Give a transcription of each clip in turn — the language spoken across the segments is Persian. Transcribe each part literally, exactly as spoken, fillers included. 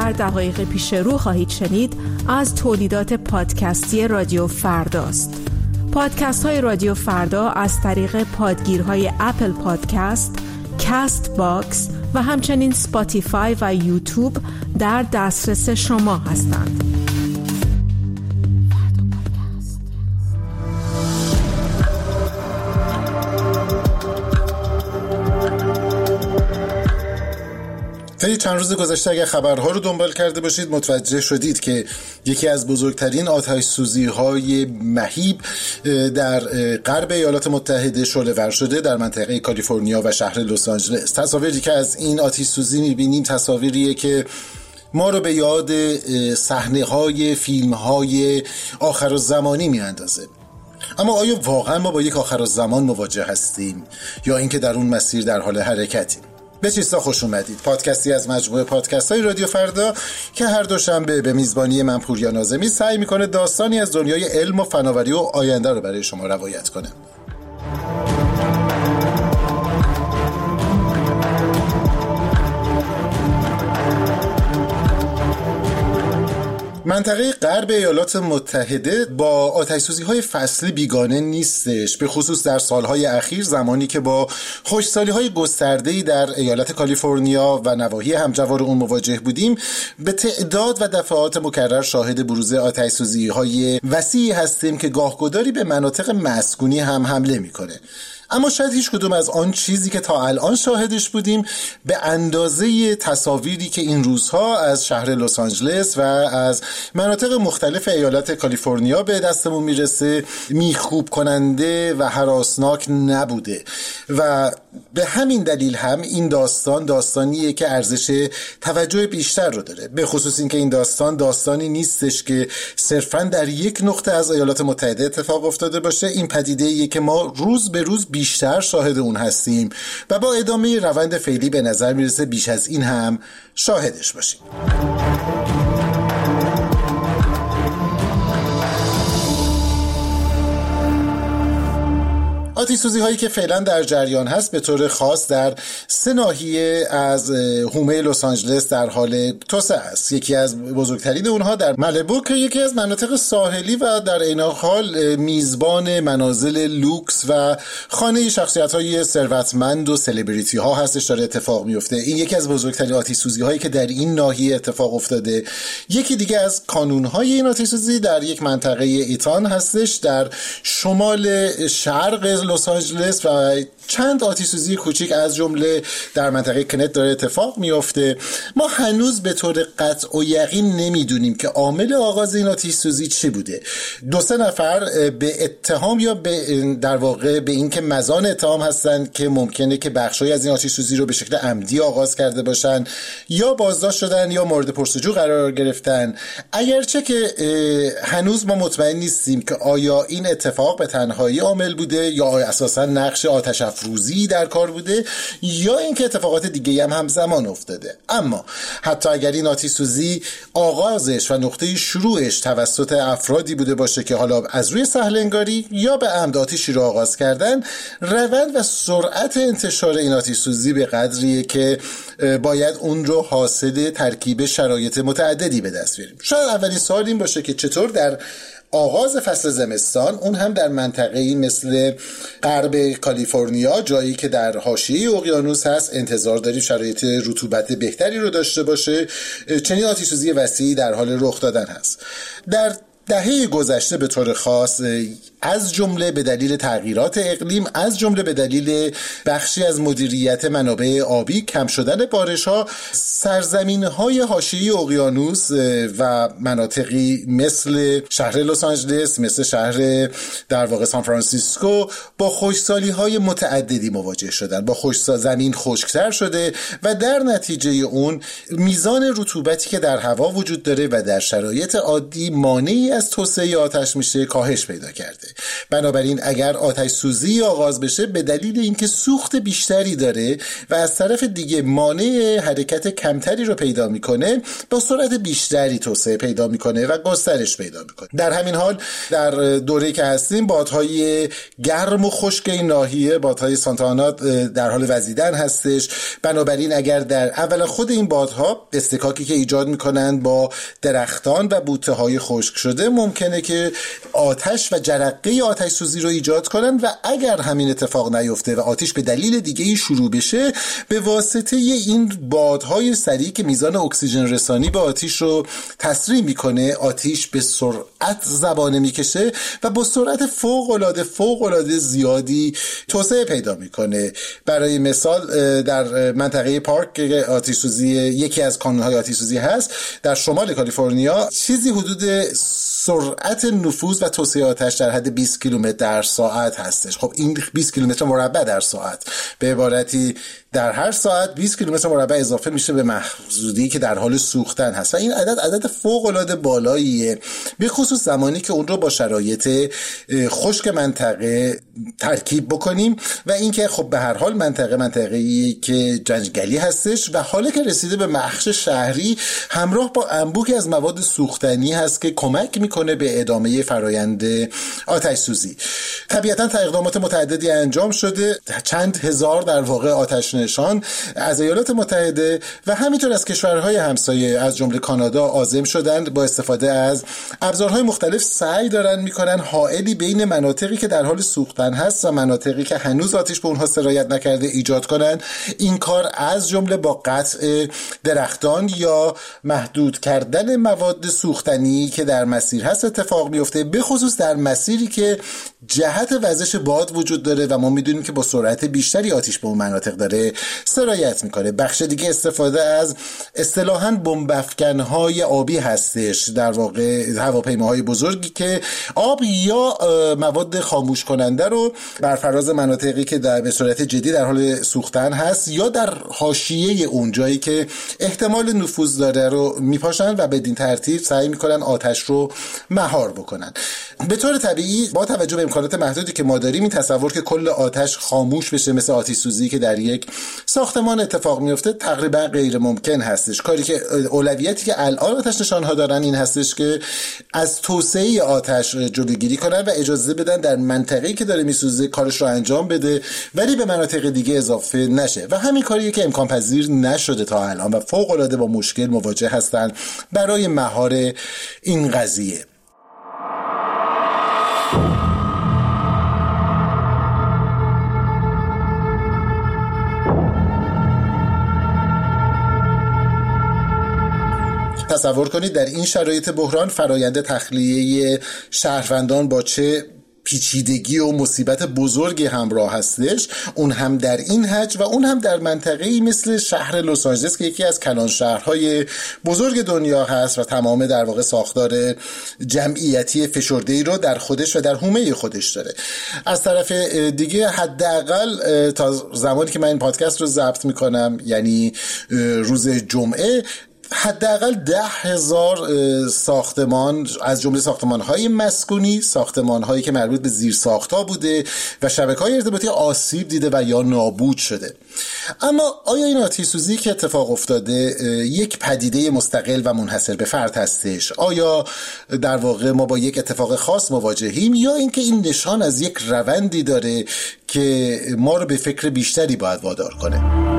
در دقایق پیش رو خواهید شنید از تولیدات پادکستی رادیو فرداست. پادکست های رادیو فردا از طریق پادگیرهای اپل پادکست، کست باکس و همچنین سپاتیفای و یوتیوب در دسترس شما هستند. طی چند روز گذشته اگر خبرها رو دنبال کرده باشید متوجه شدید که یکی از بزرگترین آتش‌سوزی‌های مهیب در غرب ایالات متحده شعله‌ور شده در منطقه کالیفرنیا و شهر لس آنجلس. تصاویری که از این آتش‌سوزی می‌بینیم تصاویریه که ما رو به یاد صحنه‌های فیلم‌های آخرالزمانی می‌اندازه. اما آیا واقعا ما با یک آخرالزمان مواجه هستیم یا اینکه در اون مسیر در حال حرکتیم؟ به چیستا خوش اومدید. پادکستی از مجموعه پادکست های رادیو فردا که هر دوشنبه به میزبانی من پوریا ناظمی سعی میکنه داستانی از دنیای علم و فناوری و آینده رو برای شما روایت کنه. منطقه غرب ایالات متحده با آتش‌سوزی‌های فصلی بیگانه نیستش، به خصوص در سالهای اخیر زمانی که با خشکسالی‌های گسترده‌ای در ایالت کالیفرنیا و نواحی همجوار اون مواجه بودیم. به تعداد و دفعات مکرر شاهد بروز آتش‌سوزی‌های وسیعی هستیم که گاهگداری به مناطق مسکونی هم حمله می‌کنه. اما شاید هیچ کدوم از آن چیزی که تا الان شاهدش بودیم به اندازه تصاویری که این روزها از شهر لس آنجلس و از مناطق مختلف ایالت کالیفرنیا به دستمون میرسه میخوب کننده و هراسناک نبوده و به همین دلیل هم این داستان داستانیه که ارزش توجه بیشتر رو داره، به خصوص این که این داستان داستانی نیستش که صرفاً در یک نقطه از ایالات متحده اتفاق افتاده باشه. این پدیده‌ایه که ما روز به روز بیشتر شاهد اون هستیم و با ادامه روند فعلی به نظر میرسه بیش از این هم شاهدش باشیم. آتش‌سوزی هایی که فعلا در جریان هست به طور خاص در سه ناحیه از حومه لس آنجلس در حال توسعه است. یکی از بزرگترین اونها در مالیبو که یکی از مناطق ساحلی و در عین حال میزبان منازل لوکس و خانه شخصیت های ثروتمند و سلبریتی ها هستش داره اتفاق میفته. این یکی از بزرگترین آتش‌سوزی هایی که در این ناحیه اتفاق افتاده. یکی دیگه از کانون های این آتش‌سوزی در یک منطقه ایتان هستش در شمال شرق لس آنجلس و چند آتش‌سوزی کوچیک از جمله در منطقه کنت داره اتفاق میفته. ما هنوز به طور قطع و یقین نمیدونیم که عامل آغاز این آتش‌سوزی چی بوده. دو سه نفر به اتهام یا به در واقع به این که مزان اتهام هستند که ممکنه که بخشی از این آتش‌سوزی رو به شکل عمدی آغاز کرده باشن یا بازداشت شدن یا مورد پرسجو قرار گرفتن. اگرچه که هنوز ما مطمئن نیستیم که آیا این اتفاق به تنهایی عامل بوده یا اساساً نقش آتش افروزی در کار بوده یا اینکه اتفاقات دیگه هم همزمان افتاده. اما حتی اگر این آتش‌سوزی آغازش و نقطه شروعش توسط افرادی بوده باشه که حالا از روی سهل‌انگاری یا به عمد آتشی رو آغاز کردن، روند و سرعت انتشار این آتش‌سوزی به قدریه که باید اون رو حاصل ترکیب شرایط متعددی به دست بیاریم. شاید اولین سوال این باشه که چطور در آغاز فصل زمستان، اون هم در منطقه‌ای مثل غرب کالیفرنیا، جایی که در حاشیه اقیانوس هست، انتظار داریم شرایط رطوبت بهتری رو داشته باشه، چنین آتش‌سوزی وسیعی در حال رخ دادن هست. در دهه گذشته به طور خاص از جمله به دلیل تغییرات اقلیم، از جمله به دلیل بخشی از مدیریت منابع آبی، کم شدن بارش‌ها، سرزمین‌های حاشیه اقیانوس و مناطقی مثل شهر لس آنجلس، مثل شهر در واقع سان فرانسیسکو با خشکسالی‌های متعددی مواجه شدن. با خشکسالی زمین خشک‌تر شده و در نتیجه اون میزان رطوبتی که در هوا وجود داره و در شرایط عادی مانعی از توسعه آتش میشه کاهش پیدا کرده. بنابراین اگر آتش سوزی آغاز بشه به دلیل اینکه سوخت بیشتری داره و از طرف دیگه مانع حرکت کمتری رو پیدا میکنه، با سرعت بیشتری توسعه پیدا میکنه و گسترش پیدا میکنه. در همین حال در دوره‌ای که هستیم بادهای گرم و خشک این ناحیه، بادهای سانتا آنا، در حال وزیدن هستش. بنابراین اگر در اول خود این بادها استکاکی که ایجاد میکنن با درختان و بوته‌های خشک شده ممکنه که آتش و جرقه آتش سوزی رو ایجاد کنن و اگر همین اتفاق نیفته و آتش به دلیل دیگه ای شروع بشه، به واسطه این بادهای سریع که میزان اکسیژن رسانی به آتش رو تسریع میکنه، آتش به سرعت زبانه میکشه و با سرعت فوق العاده فوق العاده زیادی توسعه پیدا میکنه. برای مثال در منطقه پارک که آتش سوزی یکی از کانونهای آتش سوزی هست، در شمال کالیفرنیا چیزی حدود سرعت نفوذ و توسعه آتش در حد بیست کیلومتر در ساعت هستش. خب این بیست کیلومتر مربع در ساعت، به عبارتی در هر ساعت بیست کیلومتر مربع اضافه میشه به محدودی که در حال سوختن هست و این عدد عدد فوق العاده بالاییه، به خصوص زمانی که اون رو با شرایط خشک منطقه ترکیب بکنیم و اینکه خب به هر حال منطقه منطقه‌ای که جنگلی هستش و حالا که رسیده به بخش شهری همراه با انبوهی از مواد سوختنی هست که کمک میکنه به ادامه فرایند آتش سوزی. طبیعتاً اقدامات متعددی انجام شده، چند هزار در واقع آتش نشان از ایالات متحده و همینطور از کشورهای همسایه از جمله کانادا عازم شدند با استفاده از ابزارهای مختلف سعی دارن میکنن حائلی بین مناطقی که در حال سوختن هست و مناطقی که هنوز آتش به اونها سرایت نکرده ایجاد کنن. این کار از جمله با قطع درختان یا محدود کردن مواد سوختنی که در مسیر هست اتفاق میفته، به خصوص در مسیری که جهت وزش باد وجود داره و ما میدونیم که با سرعت بیشتری آتش به اون مناطق داره سرایت میکنه. بخش دیگه استفاده از اصطلاحاً بمب افکن‌های آبی هستش، در واقع هواپیماهای بزرگی که آب یا مواد خاموش کننده رو بر فراز مناطقی که در به صورت جدی در حال سوختن هست یا در حاشیه اون جایی که احتمال نفوذ داره رو میپاشن و بدین ترتیب سعی میکنن آتش رو مهار بکنن. به طور طبیعی با توجه به امکانات محدودی که ما داریم این تصور که کل آتش خاموش بشه مثل آتش سوزی که در یک ساختمان اتفاق میفته تقریبا غیر ممکن هستش. کاری که اولویتی که الان آتش نشان‌ها دارن این هستش که از توسعه آتش جلوگیری کنن و اجازه بدن در منطقه‌ای که داره میسوزه کارش رو انجام بده ولی به مناطق دیگه اضافه نشه و همین کاریه که امکان پذیر نشده تا الان و فوق العاده با مشکل مواجه هستن برای مهار این قضیه. تصور کنید در این شرایط بحران فرایند تخلیه شهروندان با چه پیچیدگی و مصیبت بزرگی همراه هستش، اون هم در این حج و اون هم در منطقه‌ای مثل شهر لس آنجلس که یکی از کلان شهرهای بزرگ دنیا هست و تمام در واقع ساختار جمعیتی فشرده‌ای رو در خودش و در حومه خودش داره. از طرف دیگه حداقل تا زمانی که من این پادکست رو ضبط میکنم، یعنی روز جمعه، حداقل ده هزار ساختمان از جمله ساختمان‌های مسکونی، ساختمان‌هایی که مربوط به زیرساخت‌ها بوده و شبکه‌های ارتباطی آسیب دیده و یا نابود شده. اما آیا این آتش سوزی که اتفاق افتاده یک پدیده مستقل و منحصر به فرد هستش؟ آیا در واقع ما با یک اتفاق خاص مواجهیم یا اینکه این نشان از یک روندی داره که ما رو به فکر بیشتری باید وادار کنه؟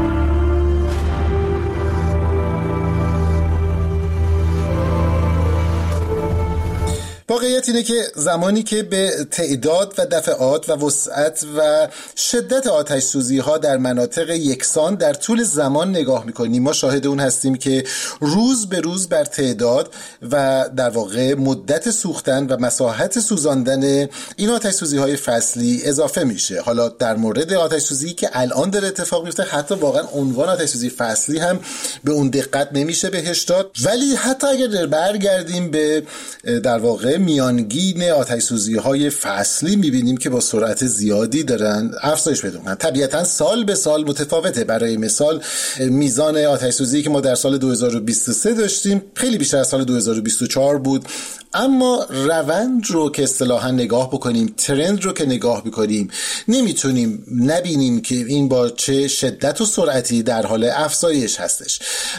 واقعیت اینه که زمانی که به تعداد و دفعات و وسعت و شدت آتش سوزی ها در مناطق یکسان در طول زمان نگاه میکنیم، ما شاهد اون هستیم که روز به روز بر تعداد و در واقع مدت سوختن و مساحت سوزاندن این آتش سوزی های فصلی اضافه میشه. حالا در مورد آتش سوزی که الان داره اتفاق میفته، حتی واقعا عنوان آتش سوزی فصلی هم به اون دقت نمیشه بهش داد، ولی حتی اگر برگردیم به در واقع میانگین آتش سوزی های فصلی میبینیم که با سرعت زیادی دارن افزایش پیدا میکنن. طبیعتا سال به سال متفاوته. برای مثال میزان آتش سوزی که ما در سال دو هزار و بیست و سه داشتیم خیلی بیشتر از سال دو هزار و بیست و چهار بود، اما روند رو که اصطلاحاً نگاه بکنیم، ترند رو که نگاه بکنیم، نمیتونیم نبینیم که این با چه شدت و سرعتی در حال افزایش هستش.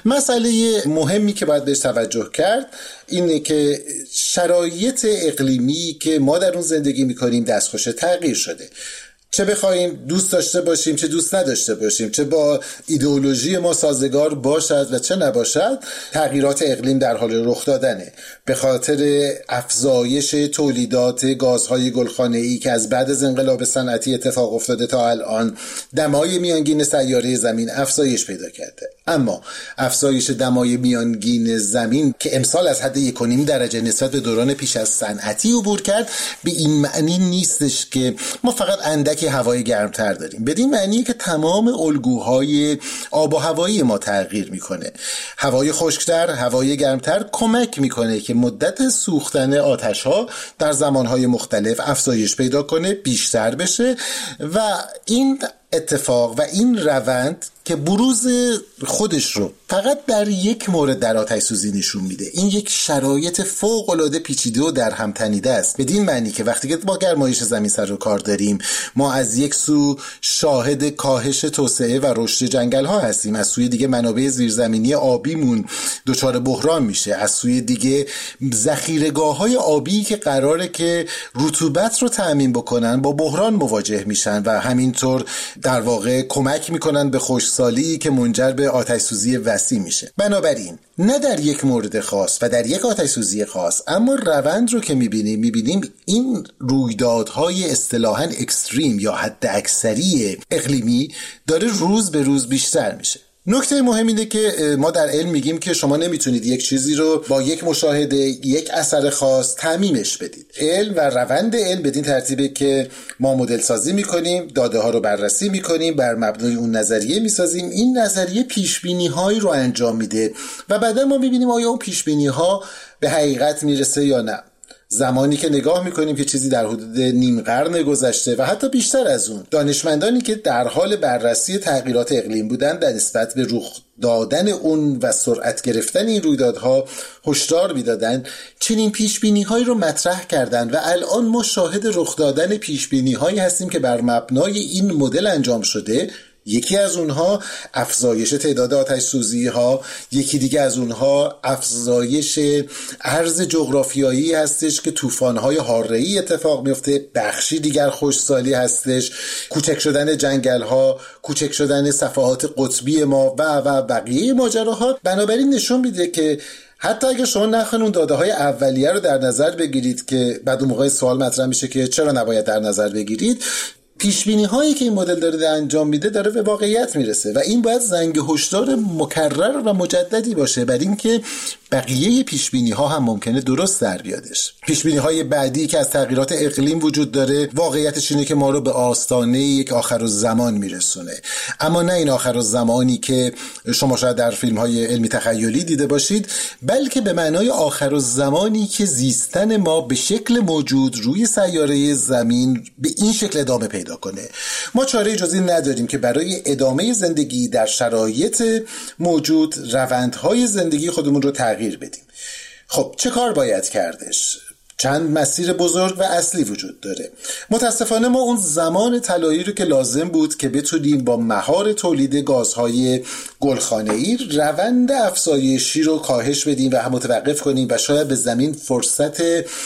مسئله مهمی که باید بهش توجه کرد اینه که شرایط اقلیمی که ما در اون زندگی میکنیم دستخوش تغییر شده. چه بخوایم دوست داشته باشیم چه دوست نداشته باشیم، چه با ایدئولوژی ما سازگار باشد و چه نباشد، تغییرات اقلیم در حال رخ دادنه. به خاطر افزایش تولیدات گازهای گلخانه‌ای که از بعد از انقلاب صنعتی اتفاق افتاده تا الان، دمای میانگین سیاره زمین افزایش پیدا کرده. اما افزایش دمای میانگین زمین که امسال از حد یک و نیم درجه نسبت به دوران پیش از صنعتی عبور کرد، به این معنی نیستش که ما فقط اندکی هوای گرمتر داریم. بدین معنیه که تمام الگوهای آب و هوایی ما تغییر میکنه. هوای خشکتر، هوای گرمتر کمک میکنه که مدت سوختن آتش‌ها در زمانهای مختلف افزایش پیدا کنه، بیشتر بشه و این اتفاق و این روند که بروز خودش رو فقط در یک مورد در آتش سوزی نشون میده. این یک شرایط فوق العاده پیچیده و در هم تنیده است، بدین معنی که وقتی که با گرمایش زمین سر و کار داریم، ما از یک سو شاهد کاهش توسعه و رشد جنگل ها هستیم، از سوی دیگه منابع زیرزمینی آبیمون دچار بحران میشه، از سوی دیگه ذخیره‌گاه های آبی که قراره که رطوبت رو تأمین بکنن با بحران مواجه میشن و همینطور در واقع کمک میکنن به خشکسالی که منجر به آتش سوزی وسیع میشه. بنابراین نه در یک مورد خاص و در یک آتش سوزی خاص، اما روند رو که میبینیم میبینیم این رویدادهای اصطلاحاً اکستریم یا حد اکثری اقلیمی داره روز به روز بیشتر میشه. نکته مهم اینه که ما در علم میگیم که شما نمیتونید یک چیزی رو با یک مشاهده، یک اثر خاص تعمیمش بدید. علم و روند علم بدین ترتیبه که ما مدل سازی میکنیم، داده ها رو بررسی میکنیم، بر مبنای اون نظریه میسازیم، این نظریه پیش بینی هایی رو انجام میده و بعدا ما میبینیم آیا اون پیش بینی ها به حقیقت میرسه یا نه. زمانی که نگاه میکنیم که چیزی در حدود نیم قرن گذشته و حتی بیشتر از اون، دانشمندانی که در حال بررسی تغییرات اقلیم بودند در نسبت به رخ دادن اون و سرعت گرفتن این رویدادها هشدار میدادن، چنین پیشبینی هایی رو مطرح کردند و الان ما شاهد رخ دادن پیشبینی هایی هستیم که بر مبنای این مدل انجام شده. یکی از اونها افزایش تعداد آتش سوزی ها، یکی دیگه از اونها افزایش عرض جغرافیایی هستش که طوفان های حاره‌ای اتفاق میفته، بخشی دیگر خشکسالی هستش، کوچک شدن جنگل ها، کوچک شدن صفحات قطبی ما و و بقیه ماجراها. بنابراین نشون میده که حتی اگه شما نخواین اون داده های اولیه رو در نظر بگیرید که بعد اون موقع سوال مطرح میشه که چرا نباید در نظر بگیرید، پیشبینی هایی که این مدل داره انجام میده داره به واقعیت میرسه و این باید زنگ هشدار مکرر و مجددی باشه بر این که بقیه پیشبینی ها هم ممکنه درست در بیادش. پیشبینی های بعدی که از تغییرات اقلیم وجود داره، واقعیتش اینه که ما رو به آستانه یک آخرالزمان میرسونه، اما نه این آخرالزمانی که شما شاید در فیلم های علمی تخیلی دیده باشید، بلکه به معنای آخرالزمانی که زیستن ما به شکل موجود روی سیاره زمین به این شکل ادامه پیدا کنه. ما چاره جزی نداریم که برای ادامه زندگی در شرایط موجود روندهای زندگی خودمون رو تغییر بدیم. خب چه کار باید کردش؟ چند مسیر بزرگ و اصلی وجود داره. متاسفانه ما اون زمان طلایی رو که لازم بود که بتونیم با مهار تولید گازهای گلخانه‌ای روند افزایشی رو کاهش بدیم و هم متوقف کنیم و شاید به زمین فرصت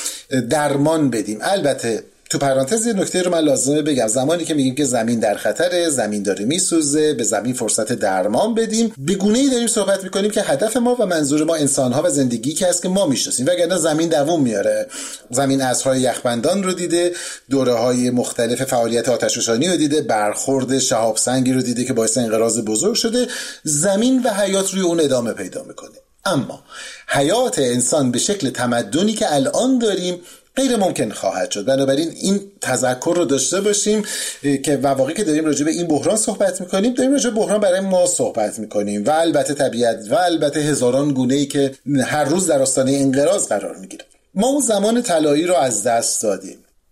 درمان بدیم. البته تو پرانتز یه نکته رو من لازمه بگم، زمانی که میگیم که زمین در خطره، زمین داره میسوزه، به زمین فرصت درمان بدیم، به گونه‌ای داریم صحبت میکنیم که هدف ما و منظور ما انسان‌ها و زندگی که هست که ما میشناسیم، وگرنه زمین دوام میاره. زمین عصرهای یخبندان رو دیده، دوره‌های مختلف فعالیت آتش‌فشانی رو دیده، برخورد شهاب سنگی رو دیده که باعث انقراض بزرگ شده. زمین و حیات روی اون ادامه پیدا میکنه. اما حیات انسان به شکل تمدنی که الان داریم غیر ممکن خواهد شد. بنابراین این تذکر رو داشته باشیم که واقعی که داریم راجع به این بحران صحبت میکنیم، داریم راجع به بحران برای ما صحبت میکنیم و البته طبیعت و البته هزاران گونه‌ای که هر روز در آستانه انقراض قرار میگیره. ما اون زمان طلایی رو از دست دادیم.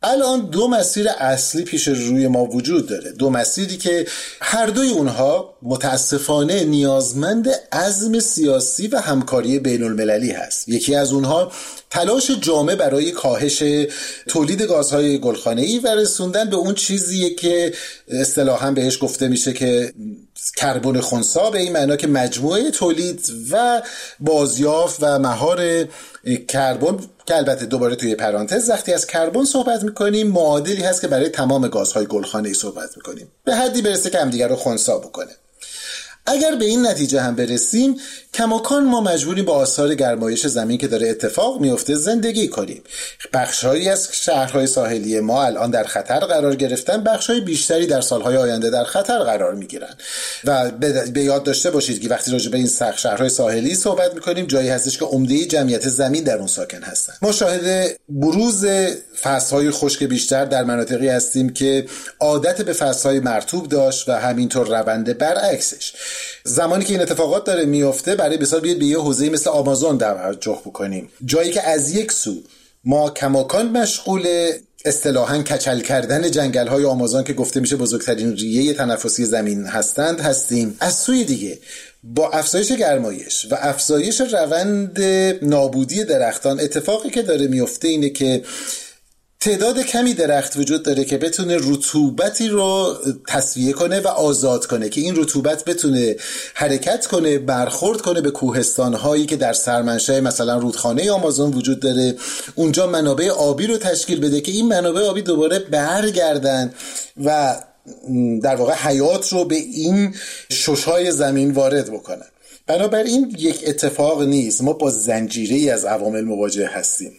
الان دو مسیر اصلی پیش روی ما وجود داره، دو مسیری که هر دوی اونها متاسفانه نیازمند عزم سیاسی و همکاری بین المللی هست. یکی از اونها تلاش جامع برای کاهش تولید گازهای گلخانه‌ای و رسوندن به اون چیزیه که اصطلاحاً بهش گفته میشه که کربن خنثی، به این معنا که مجموعه تولید و بازیافت و مهار کربن، که البته دوباره توی پرانتز وقتی از کربن صحبت میکنیم معادلی هست که برای تمام گازهای گلخانه‌ای صحبت میکنیم، به حدی برسه که همدیگر رو خنثی بکنه. اگر به این نتیجه هم برسیم کماکان ما مجبوریم با آثار گرمایش زمین که داره اتفاق میفته زندگی کنیم. بخشهایی از شهرهای ساحلی ما الان در خطر قرار گرفتن، بخشهای بیشتری در سالهای آینده در خطر قرار میگیرن و به یاد داشته باشید که وقتی راجع به این شهرهای ساحلی صحبت میکنیم جایی هستش که عمده جمعیت زمین در اون ساکن هستن. ما شاهد بروز فصلهای خشک بیشتر در مناطقی هستیم که عادت به فصلهای مرطوب داشت و همینطور روند برعکسش. زمانی که این اتفاقات داره میفته برای مثال بیاید به یه حوزه‌ای مثل آمازون توجه بکنیم، جایی که از یک سو ما کماکان مشغول اصطلاحاً کچل کردن جنگل‌های آمازون که گفته میشه بزرگترین ریه تنفسی زمین هستند هستیم، از سوی دیگه با افزایش گرمایش و افزایش روند نابودی درختان اتفاقی که داره میفته اینه که تعداد کمی درخت وجود داره که بتونه رطوبتی رو تصفیه کنه و آزاد کنه که این رطوبت بتونه حرکت کنه، برخورد کنه به کوهستان‌هایی که در سرمنشأ مثلا رودخانه آمازون وجود داره، اونجا منابع آبی رو تشکیل بده که این منابع آبی دوباره برگردن و در واقع حیات رو به این شش‌های زمین وارد بکنن. بنابراین یک اتفاق نیست، ما با زنجیره‌ای از عوامل مواجه هستیم.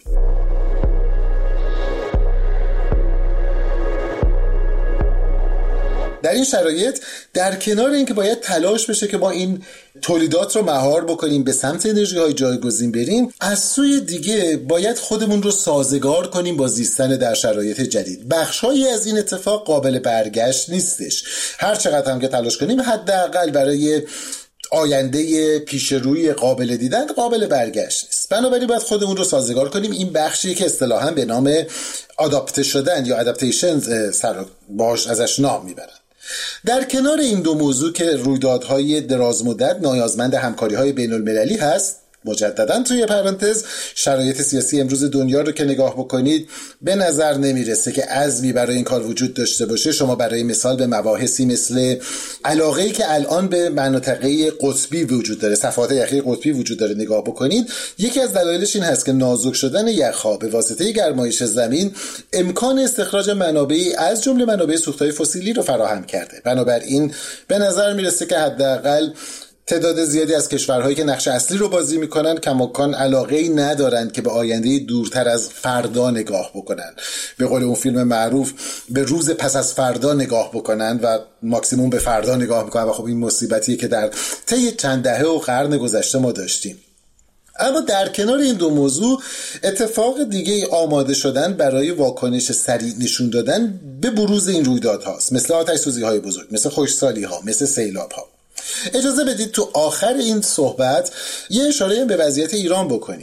در این شرایط در کنار اینکه باید تلاش بشه که ما این تولیدات رو مهار بکنیم، به سمت انرژی‌های جایگزین بریم، از سوی دیگه باید خودمون رو سازگار کنیم با زیستن در شرایط جدید. بخش‌هایی از این اتفاق قابل برگشت نیستش. هر چقدر هم که تلاش کنیم حداقل برای آینده پیش روی قابل دیدن قابل برگشت نیست. بنابراین باید خودمون رو سازگار کنیم. این بخشی که اصطلاحاً به نام آداپته شدن یا ادپتیشن سر باش ازش نام میبرن. در کنار این دو موضوع که رویدادهای درازمدت نیازمند همکاری‌های بین‌المللی هست، مجدداً توی پرانتز شرایط سیاسی امروز دنیا رو که نگاه بکنید به نظر نمیرسه که عزمی برای این کار وجود داشته باشه. شما برای مثال به مباحثی مثل علاقه‌ای که الان به مناطقه قطبی وجود داره، صفحات یخی قطبی وجود داره نگاه بکنید، یکی از دلایلش این هست که نازک شدن یخ‌ها به واسطه گرمایش زمین امکان استخراج منابعی از جمله منابع سوختهای فسیلی رو فراهم کرده. بنابراین به نظر میرسه که حداقل تعداد زیادی از کشورهایی که نقش اصلی رو بازی میکنن کماکان علاقه‌ای ندارن که به آینده دورتر از فردا نگاه بکنن، به قول اون فیلم معروف به روز پس از فردا نگاه بکنن و ماکسیموم به فردا نگاه میکنن و خب این مصیبتیه که در طی چند دهه و قرن گذشته ما داشتیم. اما در کنار این دو موضوع اتفاق دیگه آماده شدن برای واکنش سریع نشون دادن به بروز این رویداد هاست، مثل آتش سوزی های بزرگ، مثل خشکسالی ها، مثل سیلاب ها. اجازه بدید تو آخر این صحبت یه اشاره به وضعیت ایران بکنیم.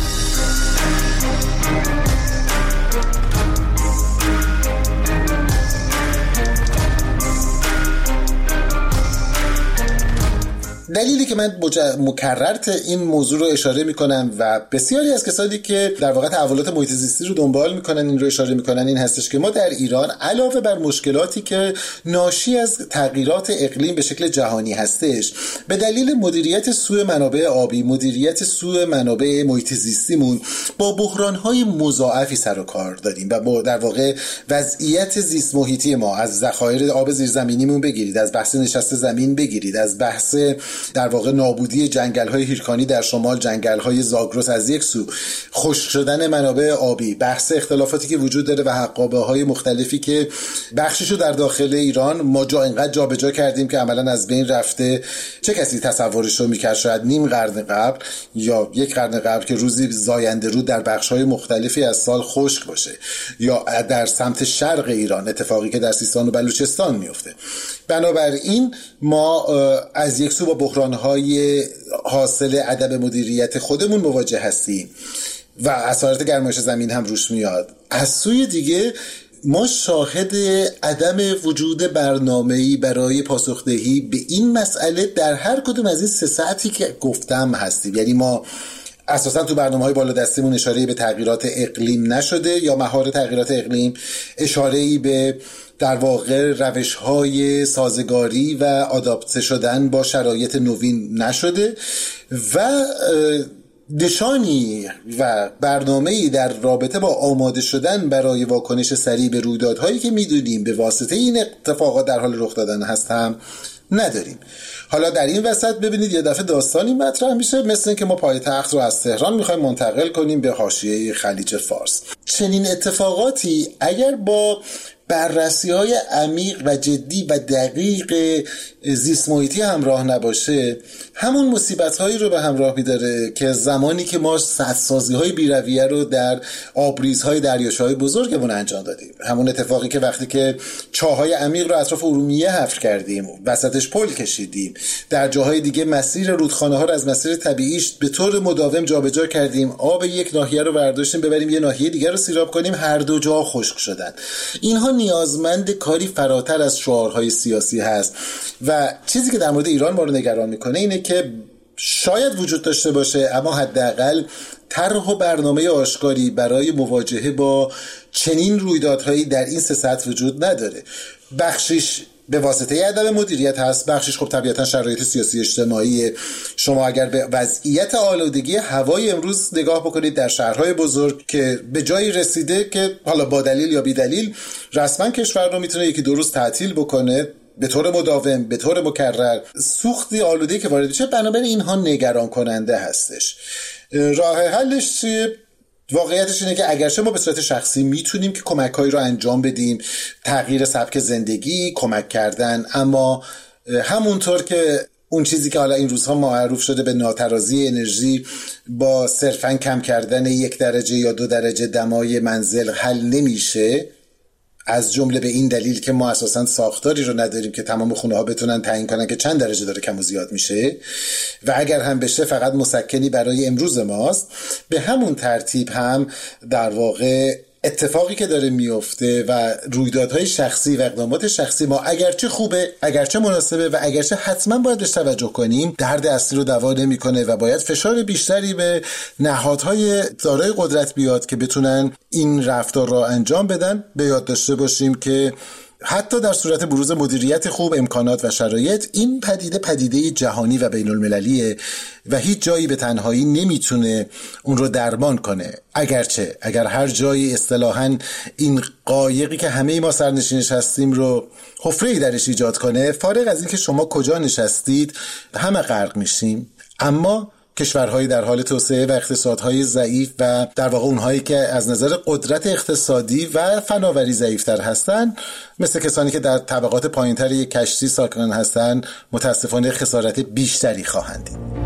دلیلی که من مکررت این موضوع رو اشاره میکنم و بسیاری از کسانی که در واقع تحولات محیط زیستی رو دنبال میکنن این رو اشاره میکنن این هستش که ما در ایران علاوه بر مشکلاتی که ناشی از تغییرات اقلیم به شکل جهانی هستش، به دلیل مدیریت سوء منابع آبی، مدیریت سوء منابع محیط زیستیمون با بحران‌های مضاعفی سر و کار داریم و در واقع وضعیت زیست محیطی ما، از ذخایر آب زیرزمینیمون بگیرید، از بحث نشست زمین بگیرید، از بحث در واقع نابودی جنگل‌های هیرکانی در شمال، جنگل‌های زاگرس از یک سو، خشک شدن منابع آبی، بحث اختلافاتی که وجود داره و حقابه‌های مختلفی که بخششو در داخل ایران ما جا اینقدر جابجا کردیم که عملاً از بین رفته. چه کسی تصورش رو می‌کرد شاید نیم قرن قبل یا یک قرن قبل که روزی زاینده رود در بخش‌های مختلفی از سال خشک باشه، یا در سمت شرق ایران اتفاقی که در سیستان و بلوچستان میفته. بنابراین ما از یک سو با بحران‌های حاصل عدم مدیریت خودمون مواجه هستیم و اثرات گرمایش زمین هم روش میاد. از سوی دیگه ما شاهد عدم وجود برنامه‌ای برای پاسخدهی به این مسئله در هر کدوم از این سه سطحی که گفتم هستیم. یعنی ما اساسا تو برنامه‌های بالادستیمون اشاره‌ای به تغییرات اقلیم نشده یا مهار تغییرات اقلیم، اشاره‌ای به در واقع روش‌های سازگاری و آداپته شدن با شرایط نوین نشده و نشانی و برنامه‌ای در رابطه با آماده شدن برای واکنش سریع به رویدادهایی که می‌دونیم به واسطه این اتفاقات در حال رخ دادن هست هم نداریم. حالا در این وسط ببینید یه دفعه داستانی مطرح میشه مثل این که ما پایتخت رو از تهران میخوایم منتقل کنیم به حاشیه خلیج فارس. چنین اتفاقاتی اگر با بررسی‌های عمیق و جدی و دقیق زیست محیطی همراه نباشه، همون مصیبت‌هایی رو به همراه می‌داره که زمانی که ما سدسازی‌های بی‌رویه رو در آبریزهای دریاچه‌های بزرگمون انجام دادیم، همون اتفاقی که وقتی که چاه‌های عمیق رو اطراف ارومیه حفر کردیم، وسطش پل کشیدیم، در جاهای دیگه مسیر رودخانه‌ها رو از مسیر طبیعیش به طور مداوم جابجا کردیم، آب یک ناحیه رو برداشتیم ببریم یه ناحیه دیگر رو سیراب کنیم، هر دو جا خشک شدن. اینها نیازمند کاری فراتر از شعارهای سیاسی هست و چیزی که در مورد ایران ما رو نگران میکنه اینه که شاید وجود داشته باشه اما حداقل طرح و برنامه آشکاری برای مواجهه با چنین رویدادهایی در این سه سطح وجود نداره. بخشش به واسطه عدم مدیریت هست، بخشش خب طبیعتا شرایط سیاسی اجتماعی. شما اگر به وضعیت آلودگی هوای امروز نگاه بکنید در شهرهای بزرگ که به جایی رسیده که حالا با دلیل یا بی دلیل رسما کشور رو میتونه یکی دو روز تعطیل بکنه به طور مداوم، به طور مکرر، سوختی آلودگی که وارد میشه، بنابراین اینها نگران کننده هستش. راه حلش چیه؟ واقعیتش اینه که اگرچه ما به صورت شخصی میتونیم که کمک‌هایی رو انجام بدیم، تغییر سبک زندگی، کمک کردن، اما همونطور که اون چیزی که حالا این روزها معروف شده به ناترازی انرژی با صرفاً کم کردن یک درجه یا دو درجه دمای منزل حل نمیشه، از جمله به این دلیل که ما اساساً ساختاری رو نداریم که تمام خونه ها بتونن تعیین کنن که چند درجه داره کم و زیاد میشه و اگر هم بشه فقط مسکنی برای امروز ماست. به همون ترتیب هم در واقع اتفاقی که داره میفته و رویدادهای شخصی و اقدامات شخصی ما اگرچه خوبه، اگرچه مناسبه و اگرچه حتما باید بهش توجه کنیم، درد اصلی رو دوا نمیکنه و باید فشار بیشتری به نهادهای دارای قدرت بیاد که بتونن این رفتار را انجام بدن. به یاد داشته باشیم که حتی در صورت بروز مدیریت خوب، امکانات و شرایط، این پدیده پدیده جهانی و بین المللیه و هیچ جایی به تنهایی نمیتونه اون رو درمان کنه. اگرچه اگر هر جایی اصطلاحاً این قایقی که همه ما سرنشینش هستیم رو حفره‌ای درش ایجاد کنه، فارغ از این که شما کجا نشستید همه غرق میشیم. اما کشورهایی در حال توسعه و اقتصادهای ضعیف و در واقع اونهایی که از نظر قدرت اقتصادی و فناوری ضعیفتر هستن، مثل کسانی که در طبقات پایینتر یک کشتی ساکن هستن، متاسفانه خسارت بیشتری خواهند دید.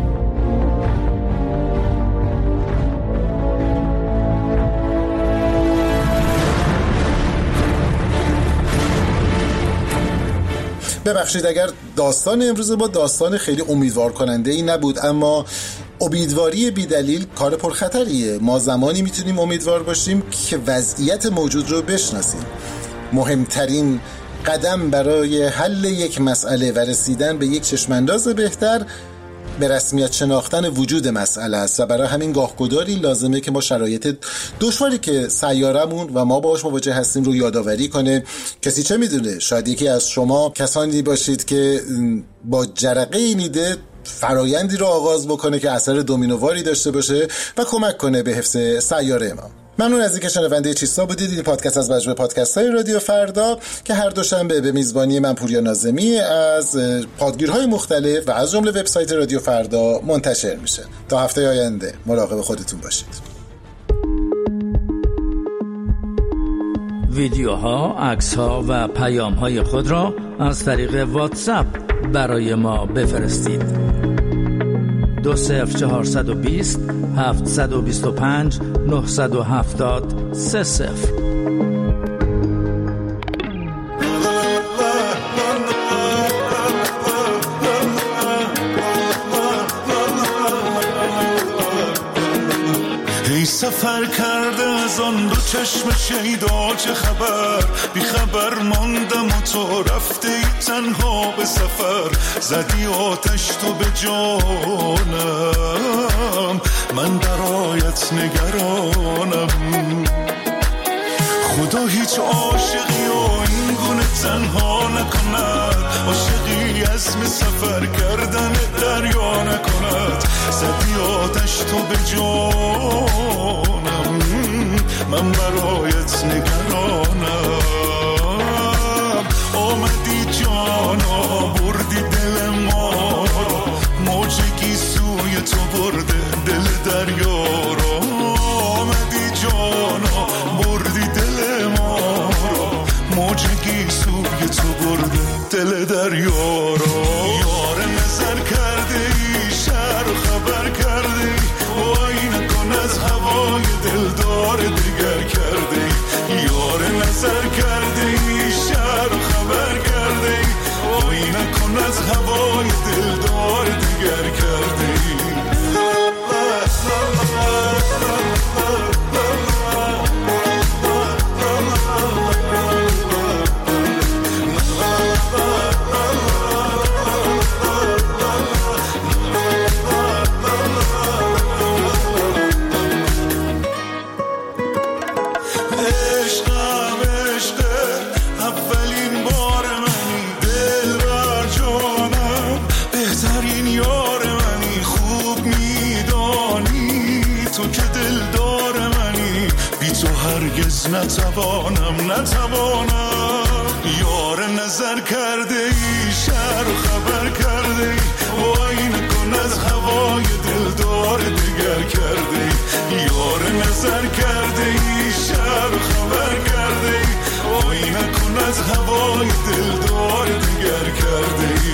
ببخشید اگر داستان امروز ما داستان خیلی امیدوار کننده ای نبود، اما امیدواری بی دلیل کار پرخطریه. ما زمانی میتونیم امیدوار باشیم که وضعیت موجود رو بشناسیم. مهمترین قدم برای حل یک مسئله و رسیدن به یک چشمانداز بهتر به رسمیت شناختن وجود مسئله است و برای همین گاهگداری لازمه که ما شرایط دشواری که سیارمون و ما باهاش مواجه هستیم رو یادآوری کنه. کسی چه میدونه، شاید یکی از شما کسانی باشید که با جرقه این ایده فرایندی رو آغاز بکنه که اثر دومینوواری داشته باشه و کمک کنه به حفظ سیاره ما. ممنون از اینکه شنونده چیستا بودید. این پادکست از مجموعه پادکست های رادیو فردا که هر دوشنبه به میزبانی من پوریا ناظمی از پادگیرهای مختلف و از جمله وبسایت رادیو فردا منتشر میشه. تا هفته آینده مراقب خودتون باشید. ویدیوها، عکس‌ها و پیام‌های خود را از طریق واتساپ برای ما بفرستید. دو صفر چهارصد و بیست هفتصد و بیست و پنج نهصد و هفتاد سه صفر. Hey سفر کرده از آن دو چشم شیدا چه خبر، بی خبر ماندم و تو رفته ای تنها به سفر، زدی آتش تو به جانم، من برایت نگرانم. خدا هیچ عاشقی و این گونه تنها نکند، عاشقی عزم سفر کردن دریا نکند، زدی آتش تو به جانم، من برایت نگرانم. آمدی جانا بردی دل ما رو، موجگی سوی تو برده دل دریا رو. آمدی جانا بردی دل ما رو، موجگی سوی تو برده دل دریا رو. یار نظر کرده ای شهر خبر کرده ای، وای نکن از هوای دلدار دیگر کرده ای. یار نظر کرده ای شهر خبر کرده ای، وای نکن از هوای دلدار دیگر کرده ای. نتوانم نتوانم. یار نظر کرده ای شهر خبر کرده ای، وای نکن از هوای دلدار دیگر کرده ای. یار نظر کرده ای شهر خبر کرده ای، وای نکن از هوای دلدار دیگر کرده ای.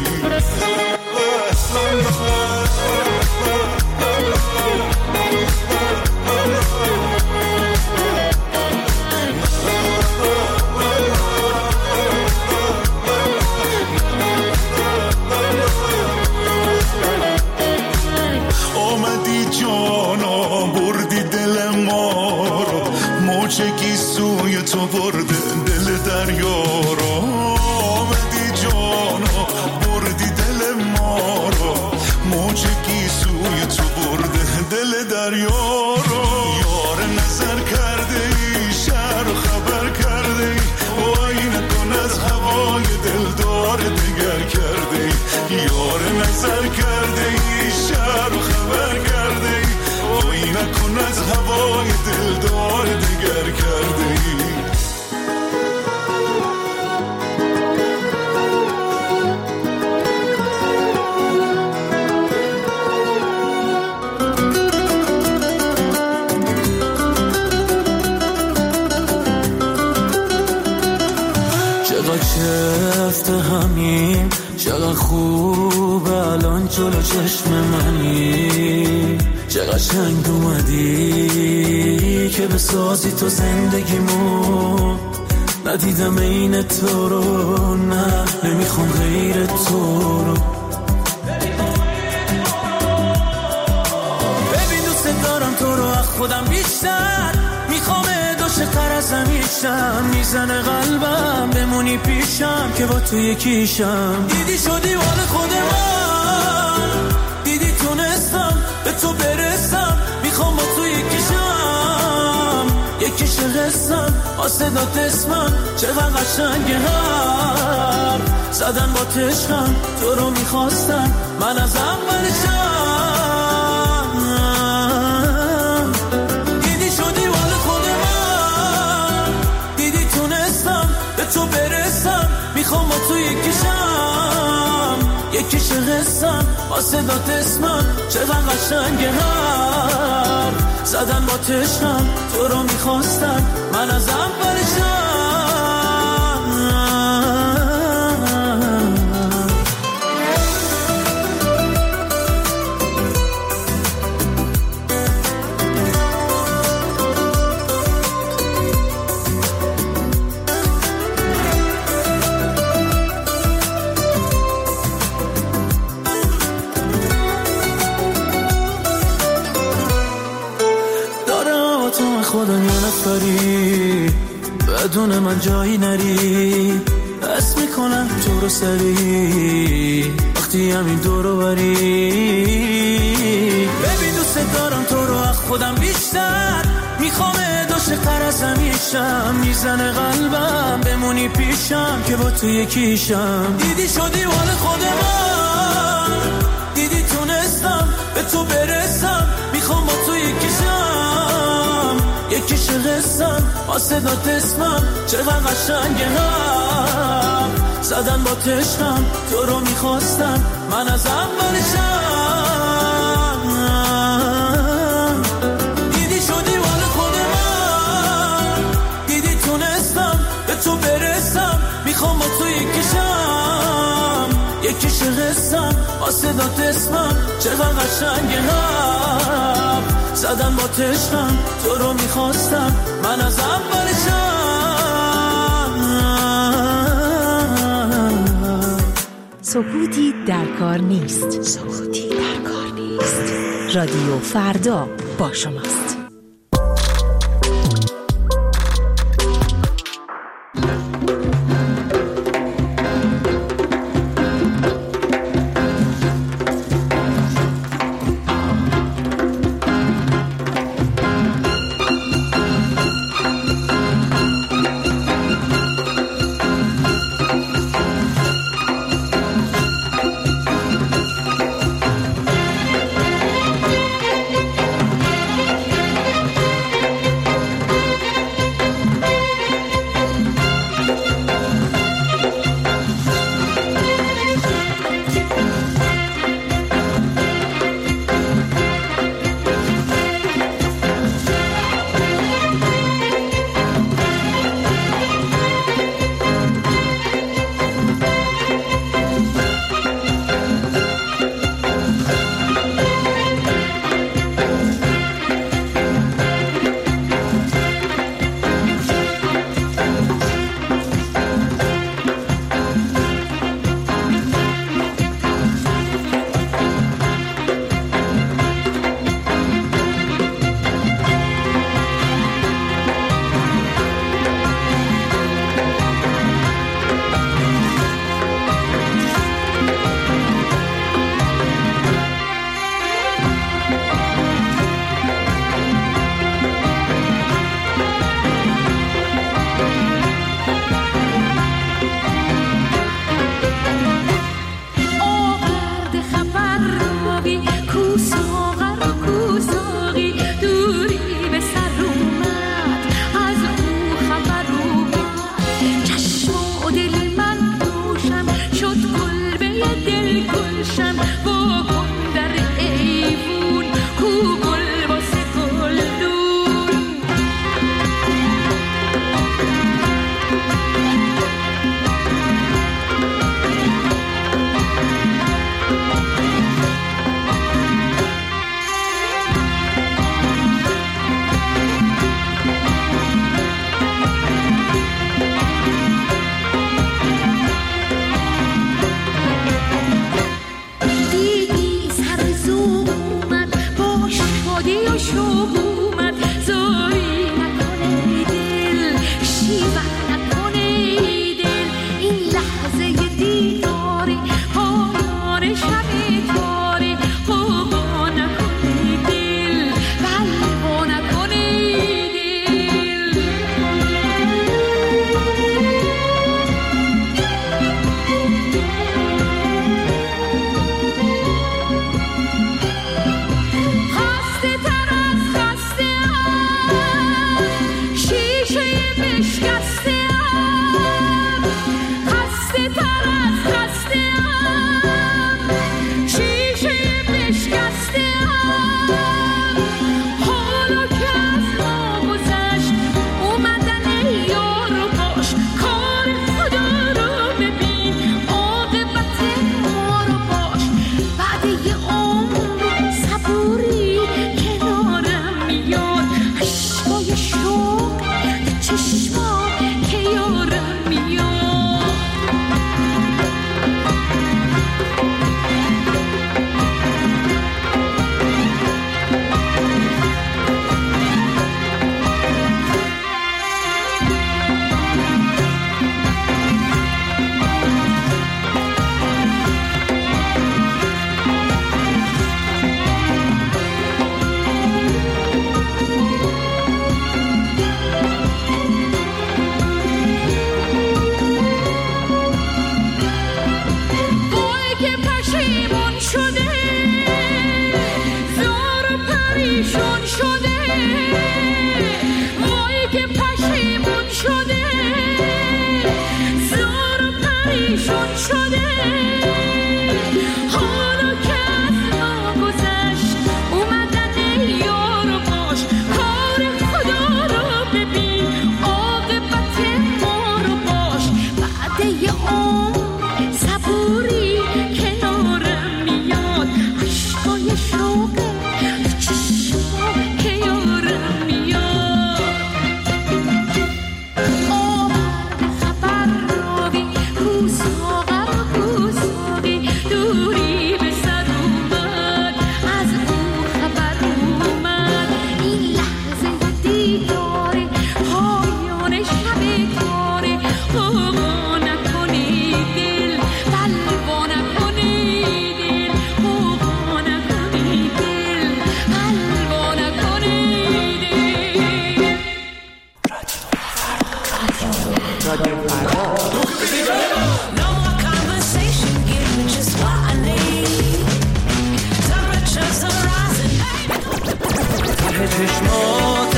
موجگی سوی تو برده دل دریا رو. آمدی جانا بردی دل ما رو، موجگی سوی تو برده دل دریا رو. یار نظر کرده ای شهر خبر کرده ای، وای نکن از هوای دلدار دیگر کرده ای. یار نظر کرده ای شهر خبر کرده ای، وای نکن از هوای دلدار دیگر کرده ای. چقدر چفت همین، چقدر خوب الان جلو چشم منی، چقدر شنگ اومدی که بسازی تو زندگیمو. ندیدم این تو رو، نه نمیخوام غیر تو رو. ببین دوست دارم تو رو از خودم بیشتر، میخوام دوشتر از همیشم. میزنه قلبم بمونی پیشم که با تو یکیشم. دیدی شدی وال خود من، دیدی تونستم به تو برسم. میخوام با تو یکیشم، یکیش قسم آسدات اسمم. چقدر قشنگه هم زدن با تشکم، تو رو میخواستم من از اولشم. دیدی شدی وال خود من، دیدی تونستم به تو برسم. میخوام با تو یکیشم، یکیش قسم آسدات اسمم. چقدر قشنگه هم زدن با تشکم، تو رو میخواستم من از اولشم. داری، بدون من جایی نری، حس میکنم تو رو سری وقتی همین دورو بری. ببین دوست دارم تو رو از خودم بیشتر، میخوام عاشق‌تر از همیشم، میزنه قلبم بمونی پیشم که با تو یکیشم. دیدی شدی مال خود من، دیدی تونستم به تو برسم، میخوام با تو یکیشم، یکیش قسم واسه داد اسمم چقدر قشنگه هم زدن با تشکم، تو رو میخواستم من از اولشم. دیدی شدی مال خود من، دیدی تونستم به تو برسم، میخوام با تو یکیشم، یکیش قسم واسه داد اسمم چقدر قشنگه هم زدن با تشکم، تو رو میخواستم من از اولشم. سکوتی در کار نیست، سکوتی در کار نیست. رادیو فردا با شماست. شیشه مشکسته رادیو فردا. ته چشمات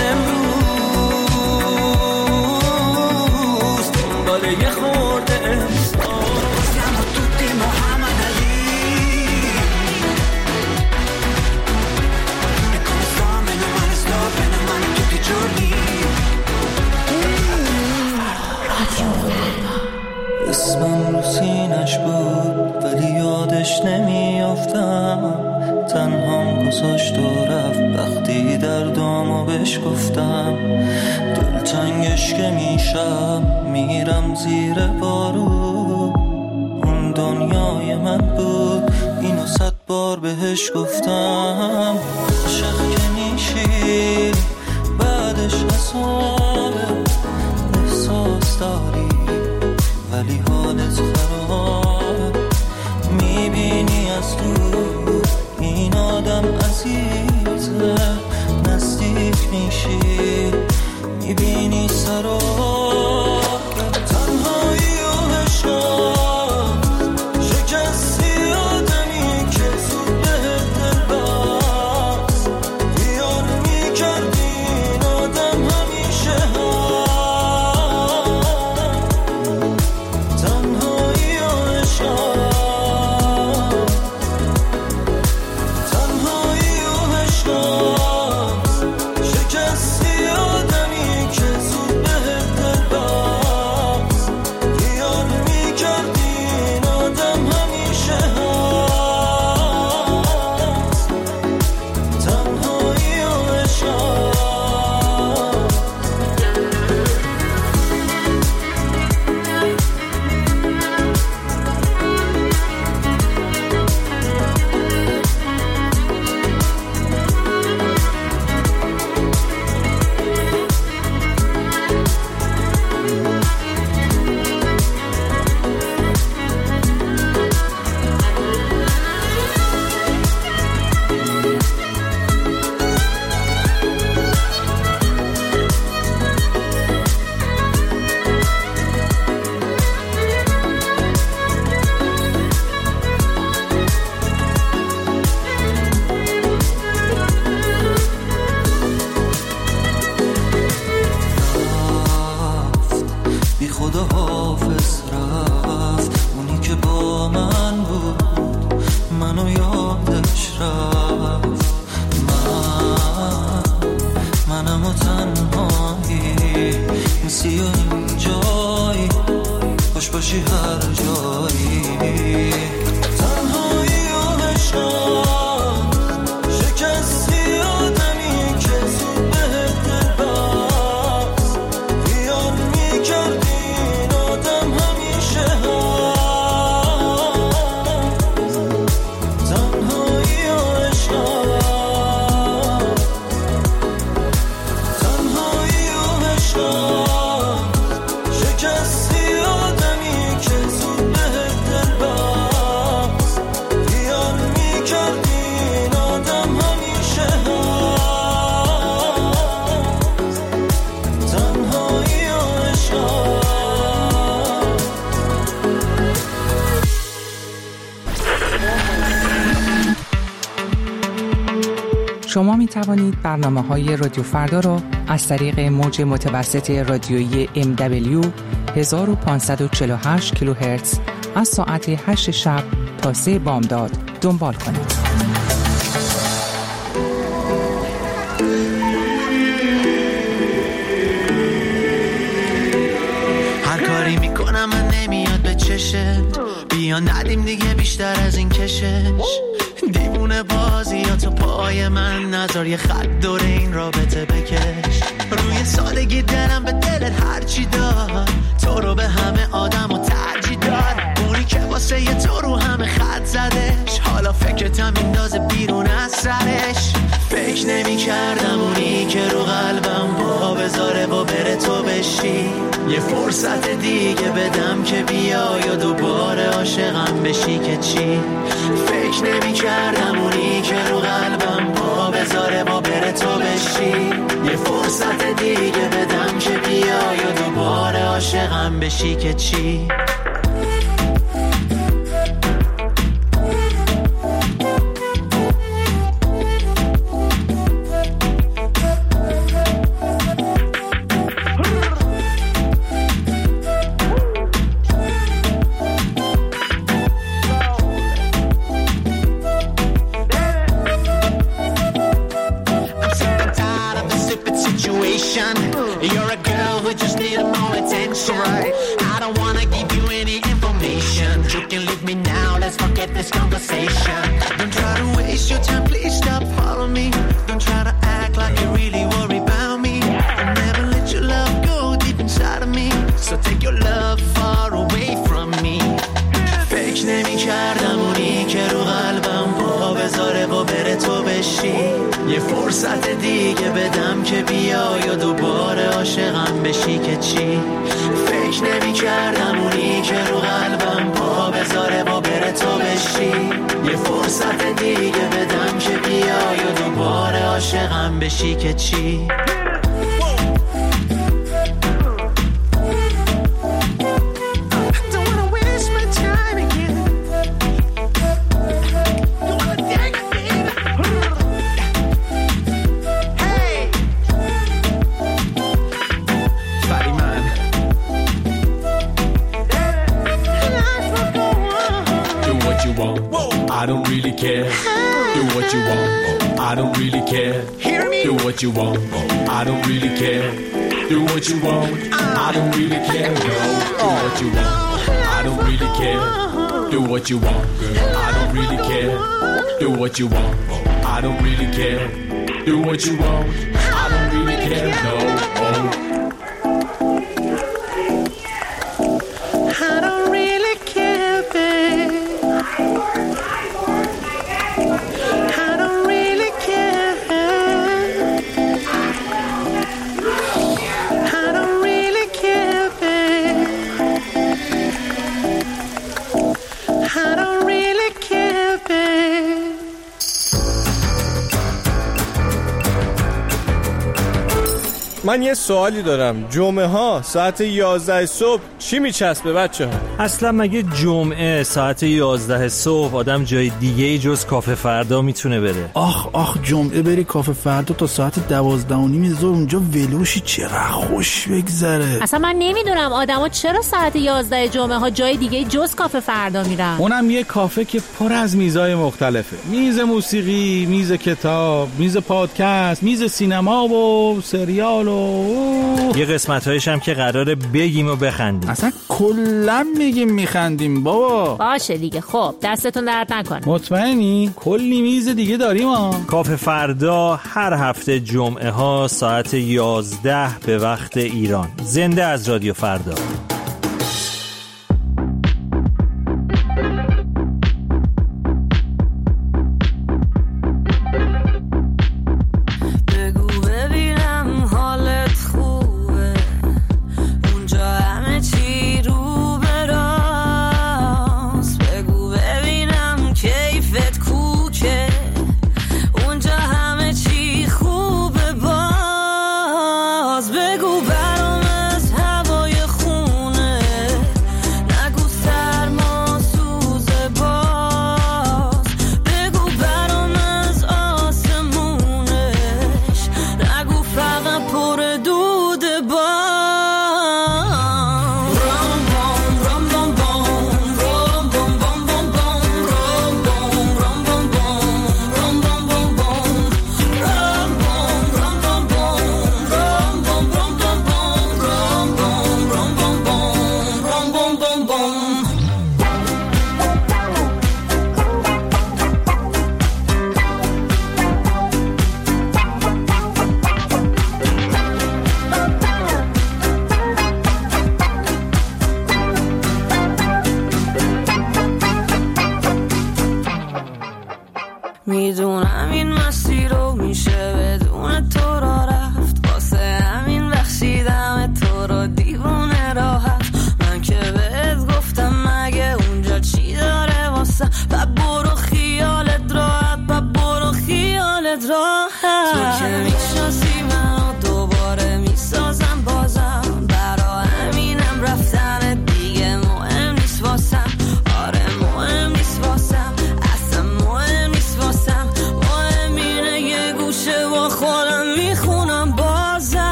امروز دنبال یه خورده احساس siamo tutti Muhammad Ali e come sto meno male sto bene male tutti i giorni اسمم رو سینش بود ولی یادش نمیافتم تنهام گذاشت و رفت وقتی دردامو بهش گفتم دلتنگش که میشم میرم زیر بارو اون دنیای من بود اینو صد بار بهش گفتم عاشق که میشی بعدش حسابه احساس داری ولی حالت خراب میبینی از دور این آدم عزیزه نزدیک میشی میبینی سراب تنهایی و عشقم شکستی آدمی که زود بهت دل بست دیار میکردی این آدم همیشه تنهایی و عشقم شما می توانید برنامه‌های رادیو فردا را از طریق موج متوسط رادیویی ام دبلیو هزار و پانصد و چهل و هشت کیلوهرتز از ساعت هشت شب تا سه بامداد دنبال کنید. هر کاری میکنم من نمیاد به چشت بیا ندیم دیگه بیشتر از این کشش دیوونه بازی یا تو پای من نذار یه خط دور این رابطه بکش روی سادگی دلم به دلت هرچی داد تو رو به همه آدم و ترجیح داد اونی که واسه یه تو رو همه خط زدش حالا فکرتم میندازه بیرون از سرش فکر نمی کردم اونی که رو قلبم با بذاره با بره تو بشی یه فرصت دیگه بدم که بیا یا دوباره عاشقم بشی که چی فکر نمی کردم اونی که رو قلبم با بذاره با بره تو بشی یه فرصت دیگه بدم که بیا یا دوباره عاشقم عاشقم بشی که چی. You're a girl who just needs more attention. Right. I don't wanna give you any information. You can leave me now, let's forget this conversation. Don't try to waste your time, please stop following me. Don't try to act like you really worry about me. I'll never let your love go deep inside of me. So take your love far away from me. فکر نمی کردم اونی که رو قلبم پا بذاره و بره تو بشی. یه فرصت دیگه بدم که بیای و دوباره عاشقم بشی که چی. فکر نمی کردم اونی که رو قلبم پا بذاره و بره تو بشی. یه فرصت دیگه بدم که بیای و دوباره عاشقم بشی که چی. I don't really care. Do what you want. I don't really care. Hear me? Do what you want. I don't really care. Do what you want. I don't really care. No. Do what you want. I don't really care. Do what you want, girl. I don't really care. Do what you want. I don't really care. Do what you want. I don't really care. No. Oh. I don't really care, babe. من یه سوالی دارم. جمعه ها ساعت یازده صبح چی میچسبه بچه ها؟ اصلا مگه جمعه ساعت یازده صبح آدم جای دیگه جز کافه فردا میتونه بره؟ آخ آخ جمعه بری کافه فردا تا ساعت دوازده و نیم ظهر اونجا ولوشی چقدر خوش بگذره. اصلا من نمیدونم آدما چرا ساعت یازده جمعه ها جای دیگه جز کافه فردا میرن. اونم یه کافه که پر از میزای مختلفه. میز موسیقی، میز کتاب، میز پادکست، میز سینما و سریال و یه قسمت‌هایش هم که قراره بگیم و بخندیم. اصلا کلا میگیم میخندیم بابا. باشه دیگه. خب دستتون درد نکنه. مطمئنی؟ کلی میز دیگه داریم ها. کافه فردا هر هفته جمعه ها ساعت یازده به وقت ایران. زنده از رادیو فردا. بگو برام از هوای خون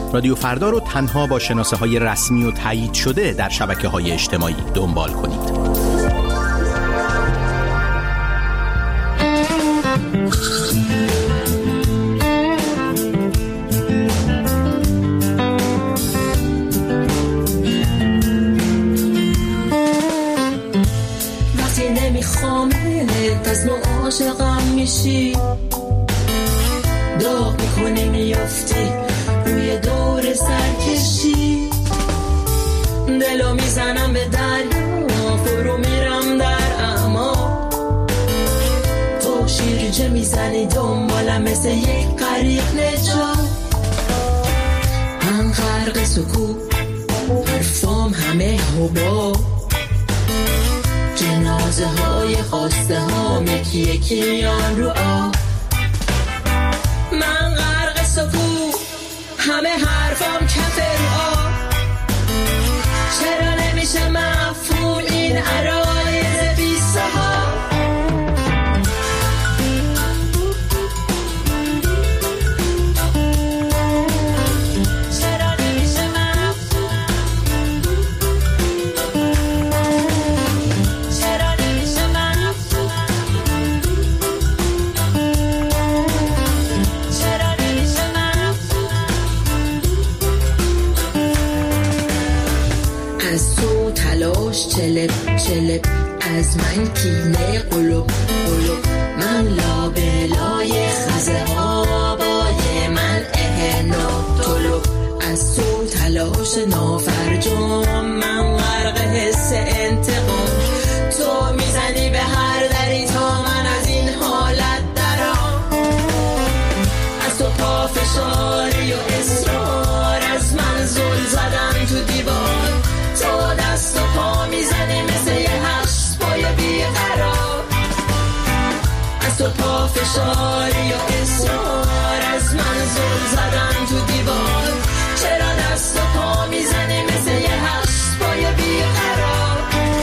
رادیو فردا رو تنها با شناسه های رسمی و تایید شده در شبکه های اجتماعی دنبال کنید. وقتی نمیخوام از نوع عاشقم میشی، داغ میکنی میافتی روی دور سرکشی، دلو میزنم به دریا فرو میرم در اما، تو شیرجه میزنی دنبالم مثل یک غریق نجات. من غرق سکوت حرفام همه حباب، جنازه های خواسته ها یکی یکی میان رو آب. من غرق سکوت همه حرفام کف رو آب، چرا نمیشه مفهوم این عرایض بی صحاب. چلب چلب از من کینه قلوب قلوب، من لابلای خزه ها بای من اهنا طلوب، از تو تلاش نافرجام من غرق حس انتقام. تو میزنی به هر دری تا من از این حالت درام، از تو پافشاری و اصرار از من زل زدن تو دیوار. تو دست و پا میزنی مثل یه هشت پای بیقرار، از تو پافشاری و اصرار از من زل زدن تو دیوار. چرا دست و پا میزنی مثل یه هشت پای بیقرار.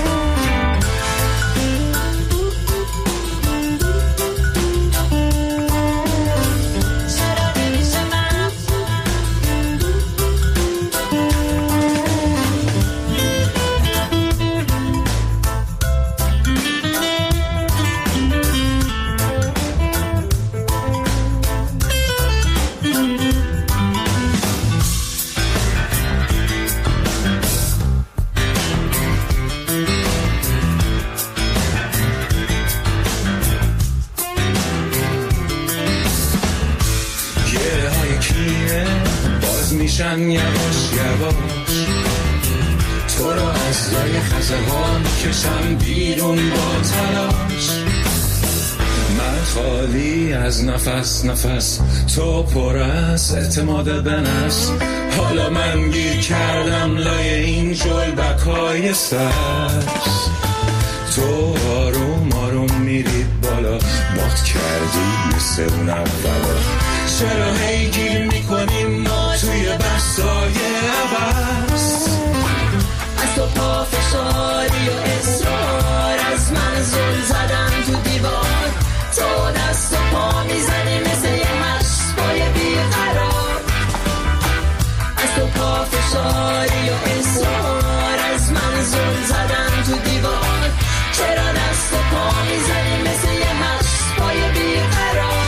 میشن یواش یواش، تو رو از لای خزه ها میکشم بیرون با تلاش. من خالی از نفس نفس، تو پر از اعتماد به نفس. حالا من گیر کردم لای این جلبکای سبز. تو آروم آروم میرید بالا، باد کردی مثل اون اولا. چرا هی گیر میکنیم ما توی بحثای عباس؟ از تو پافشاری و اصرار از من زل زدن تو دیوار. تو دست و پا میزنی مثل یه هشت پای بیقرار، از تو پافشاری و اصرار از من زل زدن تو دیوار. چرا دست و پا میزنی مثل یه هشت پای بیقرار.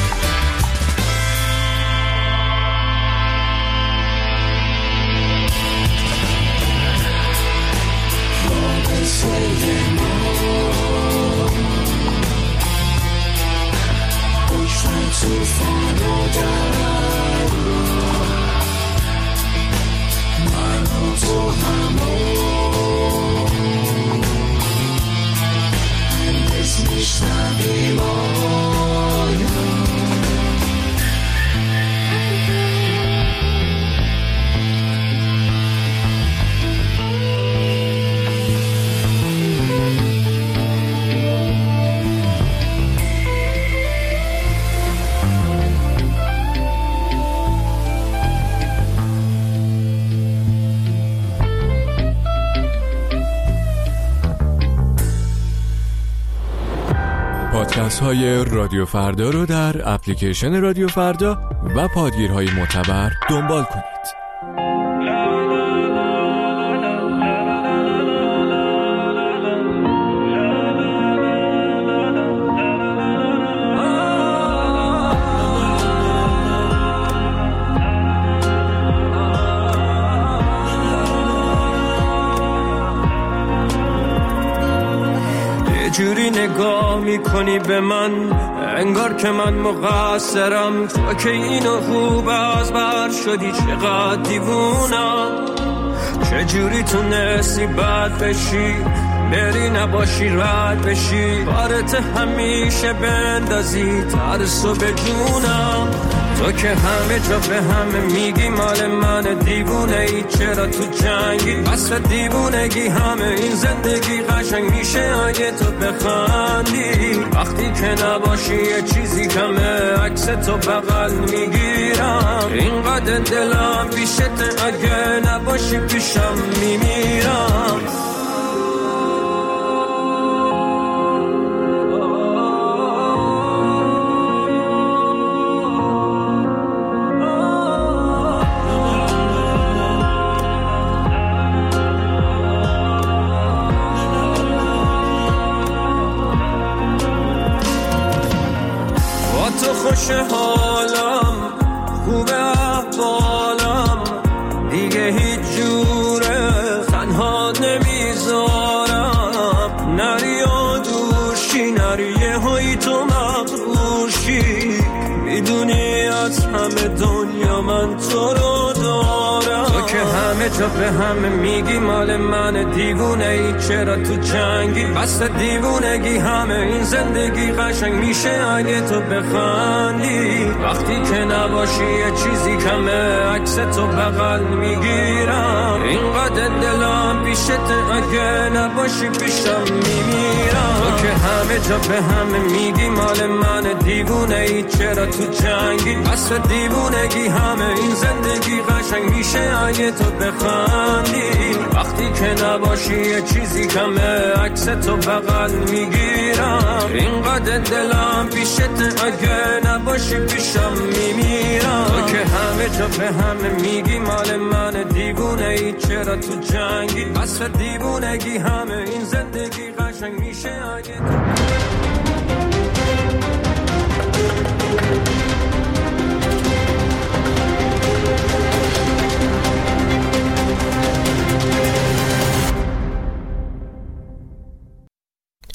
توفان و جرار، من و تو همون هندس میشنویم آیم. پادکست های رادیو فردا رو در اپلیکیشن رادیو فردا و پادگیرهای معتبر دنبال کنید. جوری نگاه میکنی به من انگار که من مقصرم، تو که اینو خوب از بر شدی چقدر دیوونم، چجوری تونستی بد بشی بری نباشی رد بشی، بارت همیشه بندازی ترسو به جونم، تو که همه جا به همه میگی مال من دیوونه ای، چرا تو جنگی بس دیوونگی، همه این زندگی قشنگ میشه اگه تو بخندی، وقتی که نباشی یه چیزی کمه عکس تو بغل میگیرم، اینقدر دلم پیشت اگه نباشی پیشم میمیرم. خوش حالم خوبه احوالم دیگه هیچ جوره تنها نمیذارم، نری و دوشی نری یه هایی تو مغروشی، میدونی از همه دنیا من تو رو دارم، تو که همه جا به همه میگی مال من دیوونه ای، چرا تو جنگی بس دیوونگی، همه این زندگی قشنگ میشه اگه تو بخندی، وقتی که نباشی یه چیزی کمه عکس تو بغل میگیرم، اینقدر دلم پیشت اگه نباشی پیشم میمیرم، تو که همه جا به همه میگی مال من دیوونه ای، چرا تو جنگی بس دیوونگی، همه این زندگی قشنگ میشه اگه تو بخندی، وقتی که نباشی یه چیزی کمه عکس تو بغل میگیرم، اینقدر دلم پیشت اگه نباشی پیشم میمیرم، تو که همه جا به همه میگی مال من دیوونه ای، چرا تو جنگی بس دیوونگی، همه این زندگی قشنگ میشه اگه تو